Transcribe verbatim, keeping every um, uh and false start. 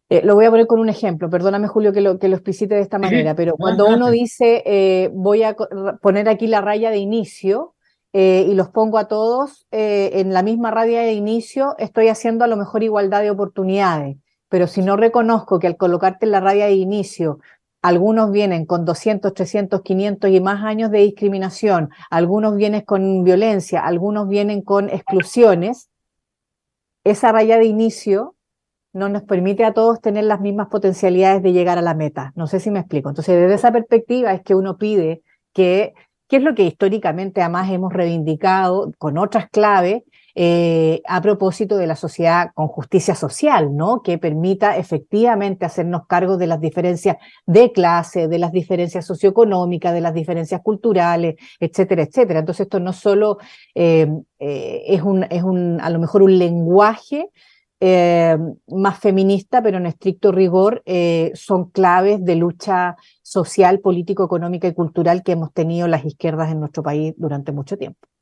Eh, lo voy a poner con un ejemplo, perdóname Julio que lo, que lo explicite de esta Sí, manera, sí, pero no, cuando uno adelante. dice eh, voy a co- ra- poner aquí la raya de inicio eh, y los pongo a todos eh, en la misma raya de inicio, estoy haciendo a lo mejor igualdad de oportunidades, pero si no reconozco que al colocarte en la raya de inicio, algunos vienen con doscientos, trescientos, quinientos y más años de discriminación, algunos vienen con violencia, algunos vienen con exclusiones, esa raya de inicio no nos permite a todos tener las mismas potencialidades de llegar a la meta. No sé si me explico. Entonces, desde esa perspectiva es que uno pide que, que es lo que históricamente además hemos reivindicado con otras claves eh, a propósito de la sociedad con justicia social, ¿no? Que permita efectivamente hacernos cargo de las diferencias de clase, de las diferencias socioeconómicas, de las diferencias culturales, etcétera, etcétera. Entonces, esto no solo eh, eh, es, un, es un, a lo mejor un lenguaje eh, más feminista, pero en estricto rigor eh, son claves de lucha social, político, económica y cultural que hemos tenido las izquierdas en nuestro país durante mucho tiempo.